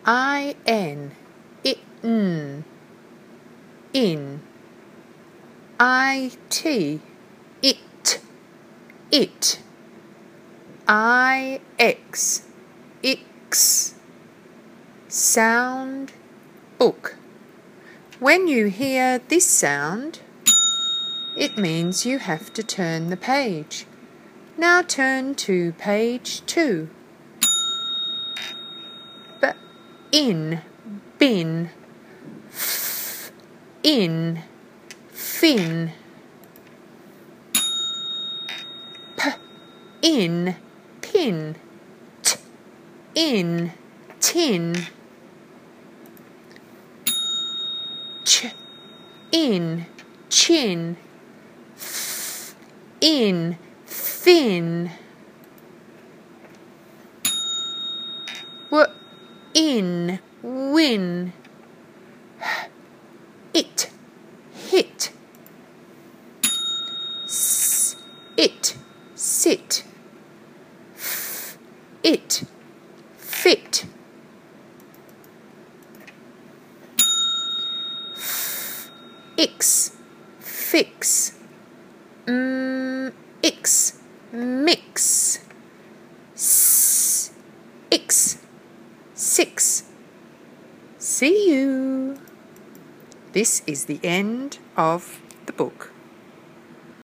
I-N, in, in. I-T, it. I-X, ix. Sound, book. When you hear this sound, it means you have to turn the page. Now turn to page 2. In, bin, in, fin. In, pin, in, tin. In, chin, in, thin. In, win, it, hit. It, sit. It, fit. Ix, fix. Ix, mix. Ix, six. See you. This is the end of the book.